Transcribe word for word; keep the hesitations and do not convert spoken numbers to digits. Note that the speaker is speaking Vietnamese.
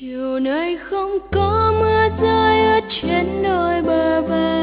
chiều nay không có mưa rơi ướt trên đôi bờ vai.